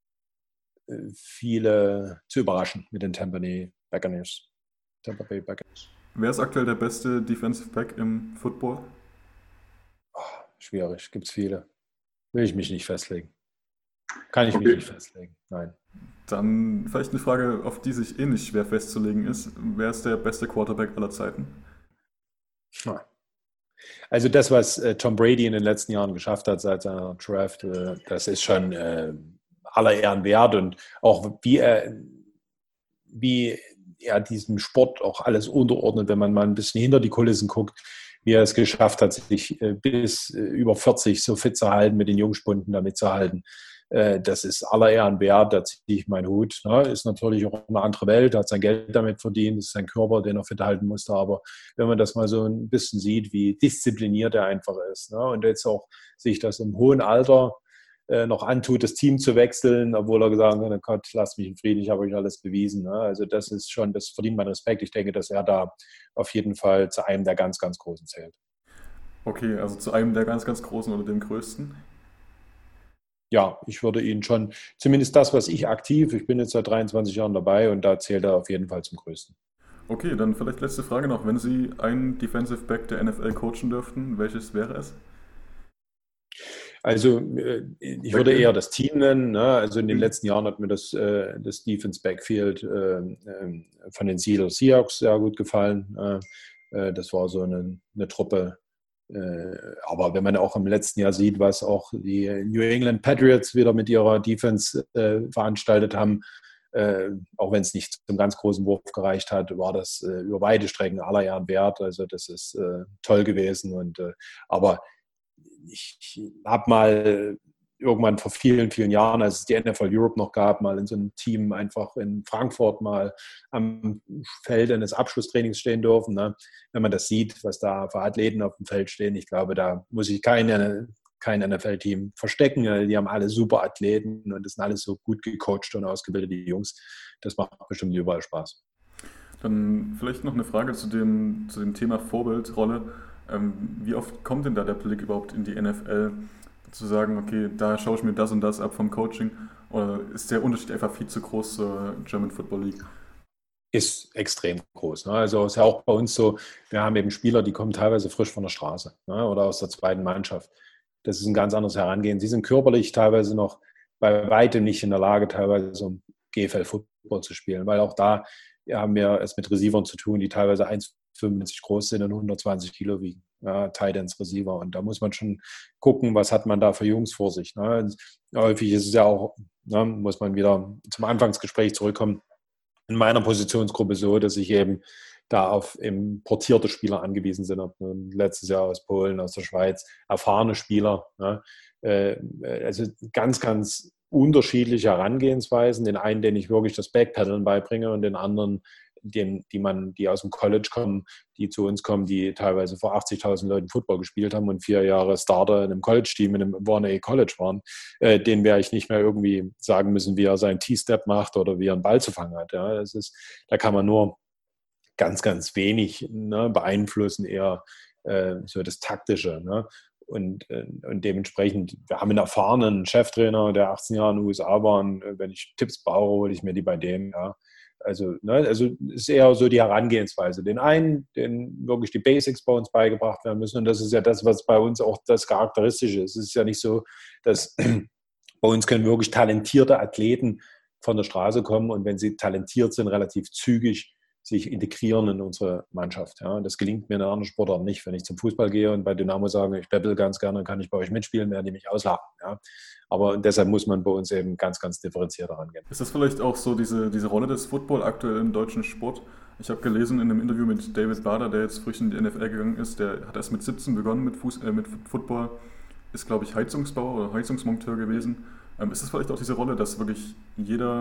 zu überraschen mit den Tampa Bay Buccaneers. Wer ist aktuell der beste Defensive Back im Football? Oh, schwierig, gibt es viele. Will ich mich nicht festlegen. Kann ich mich nicht festlegen, nein. Dann vielleicht eine Frage, auf die sich ähnlich schwer festzulegen ist. Wer ist der beste Quarterback aller Zeiten? Also das, was Tom Brady in den letzten Jahren geschafft hat seit seiner Draft, das ist schon aller Ehren wert und auch wie er diesem Sport auch alles unterordnet, wenn man mal ein bisschen hinter die Kulissen guckt, wie er es geschafft hat, sich bis über 40 so fit zu halten, mit den Jungspunden damit zu halten. Das ist aller Ehren wert, da ziehe ich meinen Hut. Ist natürlich auch eine andere Welt, hat sein Geld damit verdient, ist sein Körper, den er fit halten musste. Aber wenn man das mal so ein bisschen sieht, wie diszipliniert er einfach ist, und jetzt auch sich das im hohen Alter noch antut, das Team zu wechseln, obwohl er gesagt hat, oh Gott, lasst mich in Frieden, ich habe euch alles bewiesen. Also das ist schon, das verdient meinen Respekt. Ich denke, dass er da auf jeden Fall zu einem der ganz, ganz Großen zählt. Okay, also zu einem der ganz, ganz Großen oder dem Größten? Ja, ich würde ihn schon, zumindest das, was ich bin jetzt seit 23 Jahren dabei und da zählt er auf jeden Fall zum Größten. Okay, dann vielleicht letzte Frage noch. Wenn Sie einen Defensive Back der NFL coachen dürften, welches wäre es? Also ich würde eher das Team nennen. Also in den letzten Jahren hat mir das Defense Backfield von den Seattle Seahawks sehr gut gefallen. Das war so eine Truppe. Aber wenn man auch im letzten Jahr sieht, was auch die New England Patriots wieder mit ihrer Defense veranstaltet haben, auch wenn es nicht zum ganz großen Wurf gereicht hat, war das über weite Strecken aller Ehren wert. Also das ist toll gewesen. Aber ich habe mal irgendwann vor vielen, vielen Jahren, als es die NFL Europe noch gab, mal in so einem Team einfach in Frankfurt mal am Feld eines Abschlusstrainings stehen dürfen. Wenn man das sieht, was da für Athleten auf dem Feld stehen, ich glaube, da muss ich kein NFL-Team verstecken. Die haben alle super Athleten und das sind alles so gut gecoacht und ausgebildete Jungs. Das macht bestimmt überall Spaß. Dann vielleicht noch eine Frage zu dem Thema Vorbildrolle. Wie oft kommt denn da der Blick überhaupt in die NFL, zu sagen, okay, da schaue ich mir das und das ab vom Coaching? Oder ist der Unterschied einfach viel zu groß zur German Football League? Ist extrem groß. Also ist ja auch bei uns so, wir haben eben Spieler, die kommen teilweise frisch von der Straße oder aus der zweiten Mannschaft. Das ist ein ganz anderes Herangehen. Sie sind körperlich teilweise noch bei weitem nicht in der Lage, teilweise um GFL-Football zu spielen, weil auch da haben wir es mit Receivern zu tun, die teilweise 1,95 groß sind und 120 Kilo wiegen. Tight Ends, Receiver. Und da muss man schon gucken, was hat man da für Jungs vor sich. Häufig ist es ja auch, muss man wieder zum Anfangsgespräch zurückkommen, in meiner Positionsgruppe so, dass ich eben da auf importierte Spieler angewiesen bin. Letztes Jahr aus Polen, aus der Schweiz, erfahrene Spieler. Also ganz, ganz unterschiedliche Herangehensweisen. Den einen, den ich wirklich das Backpedalen beibringe und den anderen, die aus dem College kommen, die zu uns kommen, die teilweise vor 80.000 Leuten Football gespielt haben und 4 Jahre Starter in einem College-Team, in einem Warner College waren, den werde ich nicht mehr irgendwie sagen müssen, wie er seinen T-Step macht oder wie er einen Ball zu fangen hat. Ja, da kann man nur ganz, ganz wenig beeinflussen, eher so das Taktische. Und dementsprechend, wir haben einen erfahrenen Cheftrainer, der 18 Jahre in den USA war, und wenn ich Tipps brauche, hole ich mir die bei dem. Ja. Also ist eher so die Herangehensweise. Den einen, den wirklich die Basics bei uns beigebracht werden müssen. Und das ist ja das, was bei uns auch das Charakteristische ist. Es ist ja nicht so, dass bei uns können wirklich talentierte Athleten von der Straße kommen und wenn sie talentiert sind, relativ zügig sich integrieren in unsere Mannschaft. Ja. Das gelingt mir in einer anderen Sportart nicht. Wenn ich zum Fußball gehe und bei Dynamo sage, ich beppel ganz gerne, dann kann ich bei euch mitspielen, werden die mich auslachen. Ja. Aber deshalb muss man bei uns eben ganz, ganz differenziert herangehen. Ist das vielleicht auch so diese Rolle des Football aktuell im deutschen Sport? Ich habe gelesen in einem Interview mit David Bader, der jetzt frisch in die NFL gegangen ist, der hat erst mit 17 begonnen mit Football, ist, glaube ich, Heizungsbauer oder Heizungsmonteur gewesen. Ist das vielleicht auch diese Rolle, dass wirklich jeder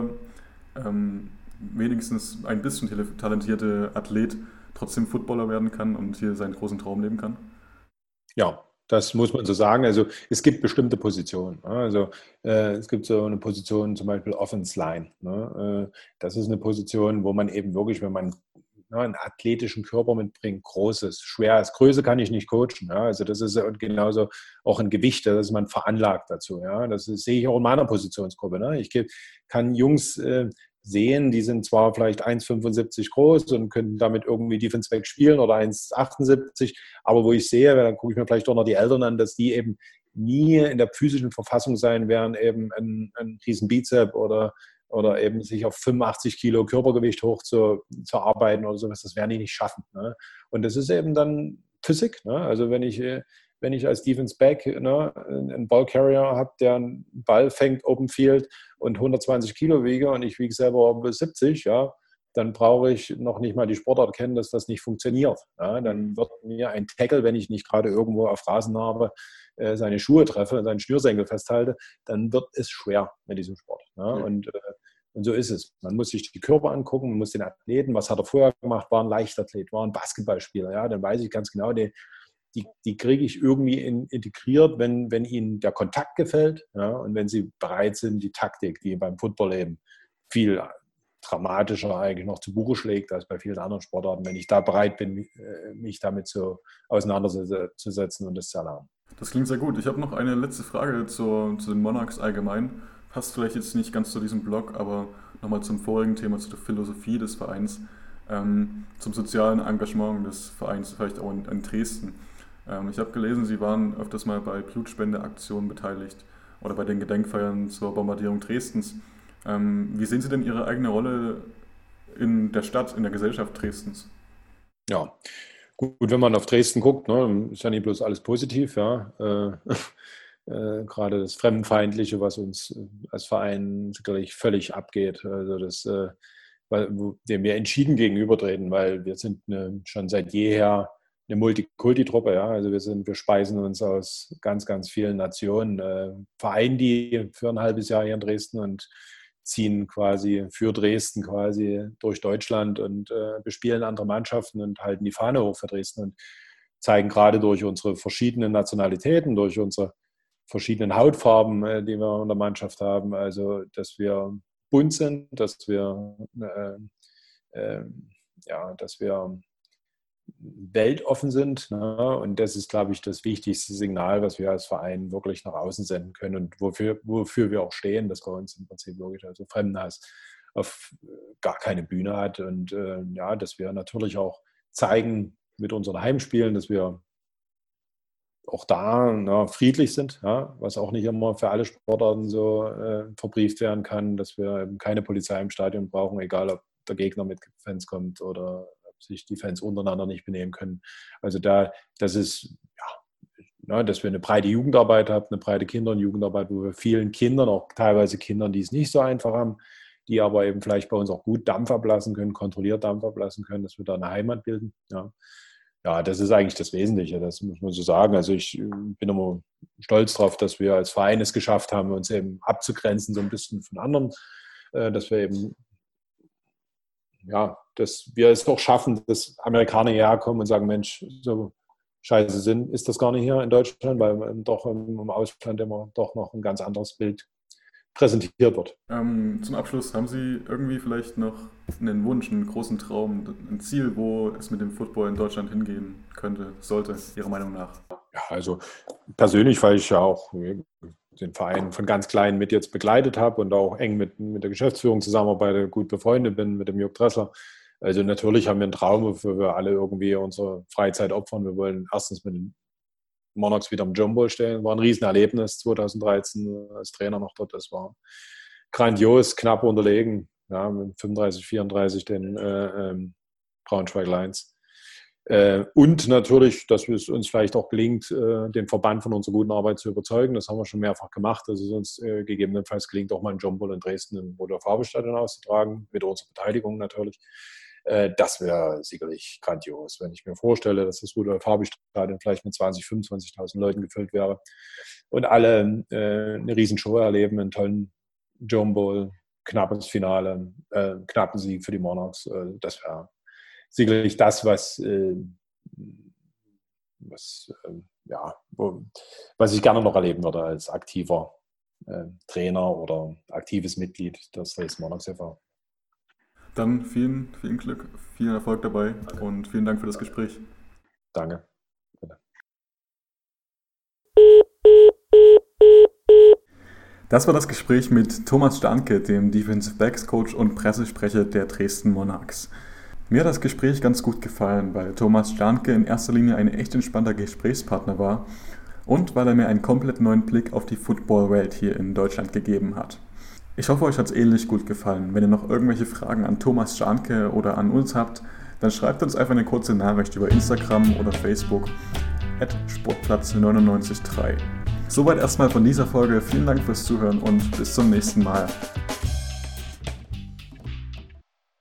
wenigstens ein bisschen talentierte Athlet trotzdem Footballer werden kann und hier seinen großen Traum leben kann? Ja, das muss man so sagen. Also es gibt bestimmte Positionen. Also es gibt so eine Position, zum Beispiel Offense Line. Das ist eine Position, wo man eben wirklich, wenn man einen athletischen Körper mitbringt, großes, schweres. Größe kann ich nicht coachen. Ja. Also das ist genauso auch ein Gewicht, da ist man veranlagt dazu. Ja. Sehe ich auch in meiner Positionsgruppe. Ne. Ich kann Jungs sehen, die sind zwar vielleicht 1,75 groß und können damit irgendwie Defense Back spielen oder 1,78, aber wo ich sehe, dann gucke ich mir vielleicht auch noch die Eltern an, dass die eben nie in der physischen Verfassung sein werden, eben einen riesen Bizep oder eben sich auf 85 Kilo Körpergewicht hoch zu arbeiten oder sowas, das werden die nicht schaffen. Ne? Und das ist eben dann Physik. Ne? Also wenn ich als Defense Back einen Ballcarrier habe, der einen Ball fängt, Open Field und 120 Kilo wiege und ich wiege selber bis 70, ja, dann brauche ich noch nicht mal die Sportart kennen, dass das nicht funktioniert. Ja, dann wird mir ein Tackle, wenn ich nicht gerade irgendwo auf Rasenarbe seine Schuhe treffe, seinen Schnürsenkel festhalte, dann wird es schwer mit diesem Sport. Ja, und so ist es. Man muss sich die Körper angucken, man muss den Athleten, was hat er vorher gemacht, war ein Leichtathlet, war ein Basketballspieler. Ja, dann weiß ich ganz genau, die kriege ich irgendwie integriert, wenn ihnen der Kontakt gefällt, ja, und wenn sie bereit sind, die Taktik, die beim Football eben viel dramatischer eigentlich noch zu Buche schlägt als bei vielen anderen Sportarten, wenn ich da bereit bin, mich damit so auseinanderzusetzen und das zu erlernen. Das klingt sehr gut. Ich habe noch eine letzte Frage zu den Monarchs allgemein. Passt vielleicht jetzt nicht ganz zu diesem Blog, aber nochmal zum vorigen Thema, zu der Philosophie des Vereins, zum sozialen Engagement des Vereins, vielleicht auch in Dresden. Ich habe gelesen, Sie waren öfters mal bei Blutspendeaktionen beteiligt oder bei den Gedenkfeiern zur Bombardierung Dresdens. Wie sehen Sie denn Ihre eigene Rolle in der Stadt, in der Gesellschaft Dresdens? Ja, gut, wenn man auf Dresden guckt, ne, ist ja nicht bloß alles positiv, ja. Gerade das Fremdenfeindliche, was uns als Verein sicherlich völlig abgeht, also dem wir entschieden gegenübertreten, weil wir sind schon seit jeher eine Multikulti-Truppe, ja, also wir speisen uns aus ganz, ganz vielen Nationen, vereinen die für ein halbes Jahr hier in Dresden und ziehen quasi für Dresden quasi durch Deutschland und bespielen andere Mannschaften und halten die Fahne hoch für Dresden und zeigen gerade durch unsere verschiedenen Nationalitäten, durch unsere verschiedenen Hautfarben, die wir in der Mannschaft haben, also dass wir bunt sind, dass wir weltoffen sind. Ne? Und das ist, glaube ich, das wichtigste Signal, was wir als Verein wirklich nach außen senden können und wofür wir auch stehen, dass bei uns im Prinzip wirklich also Fremdenhass auf gar keine Bühne hat und dass wir natürlich auch zeigen mit unseren Heimspielen, dass wir auch da friedlich sind, ja, was auch nicht immer für alle Sportarten so verbrieft werden kann, dass wir eben keine Polizei im Stadion brauchen, egal ob der Gegner mit Fans kommt oder ob sich die Fans untereinander nicht benehmen können. Also das ist, dass wir eine breite Jugendarbeit haben, eine breite Kinder- und Jugendarbeit, wo wir vielen Kindern, auch teilweise Kindern, die es nicht so einfach haben, die aber eben vielleicht bei uns auch gut Dampf ablassen können, kontrolliert Dampf ablassen können, dass wir da eine Heimat bilden, ja. Ja, das ist eigentlich das Wesentliche, das muss man so sagen. Also ich bin immer stolz darauf, dass wir als Verein es geschafft haben, uns eben abzugrenzen so ein bisschen von anderen, dass wir eben, dass wir es doch schaffen, dass Amerikaner hierher kommen und sagen, Mensch, so scheiße ist das gar nicht hier in Deutschland, weil doch im Ausland immer doch noch ein ganz anderes Bild präsentiert wird. Zum Abschluss, haben Sie irgendwie vielleicht noch einen Wunsch, einen großen Traum, ein Ziel, wo es mit dem Football in Deutschland hingehen könnte, sollte, Ihrer Meinung nach? Ja, also persönlich, weil ich ja auch den Verein von ganz klein mit jetzt begleitet habe und auch eng mit der Geschäftsführung zusammenarbeite, gut befreundet bin mit dem Jörg Dressler. Also natürlich haben wir einen Traum, wofür wir alle irgendwie unsere Freizeit opfern. Wir wollen erstens mit den Monarchs wieder im Jumbo stehen. War ein Riesenerlebnis 2013 als Trainer noch dort. Das war grandios, knapp unterlegen. Ja, mit 35-34 den Braunschweig Lions. Und natürlich, dass es uns vielleicht auch gelingt, den Verband von unserer guten Arbeit zu überzeugen. Das haben wir schon mehrfach gemacht. Also es uns gegebenenfalls gelingt, auch mal ein Jumbo in Dresden im Rudolf-Habel-Stadion auszutragen, mit unserer Beteiligung natürlich. Das wäre sicherlich grandios, wenn ich mir vorstelle, dass das Rudolf-Habel-Stadion vielleicht mit 20.000, 25.000 Leuten gefüllt wäre und alle eine Riesenshow erleben, einen tollen Jumbo, knappes Finale, knappen Sieg für die Monarchs. Das wäre sicherlich das, was ich gerne noch erleben würde als aktiver Trainer oder aktives Mitglied des Dresden Monarchs e.V. Dann vielen, vielen Glück, viel Erfolg dabei und vielen Dank für das Gespräch. Danke. Das war das Gespräch mit Thomas Starnke, dem Defensive Backs Coach und Pressesprecher der Dresden Monarchs. Mir hat das Gespräch ganz gut gefallen, weil Thomas Starnke in erster Linie ein echt entspannter Gesprächspartner war und weil er mir einen komplett neuen Blick auf die Footballwelt hier in Deutschland gegeben hat. Ich hoffe, euch hat es ähnlich gut gefallen. Wenn ihr noch irgendwelche Fragen an Thomas Starnke oder an uns habt, dann schreibt uns einfach eine kurze Nachricht über Instagram oder Facebook @sportplatz993. Soweit erstmal von dieser Folge. Vielen Dank fürs Zuhören und bis zum nächsten Mal.